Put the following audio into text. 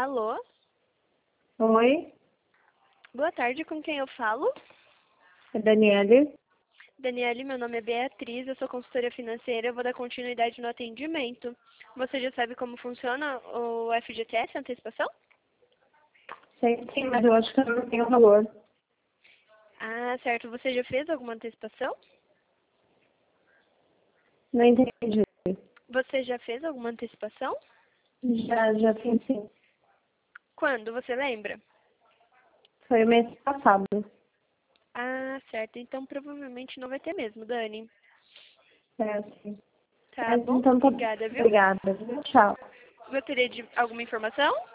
Alô? Oi, Boa tarde, com quem eu falo? é Daniele. Daniele, meu nome é Beatriz, eu sou consultora financeira, eu vou dar continuidade no atendimento. Você já sabe como funciona o FGTS, antecipação? Sei sim, mas eu acho que eu não tenho valor. Ah, certo. Você já fez alguma antecipação? Não entendi. Você já fez alguma antecipação? Já fiz sim. Quando? Você lembra? Foi o mês passado. Ah, certo. Então provavelmente não vai ter mesmo, Dani. É, sim. Tá Mas bom? então tá. Obrigada, viu? Obrigada, viu? Tchau. Gostaria de alguma informação?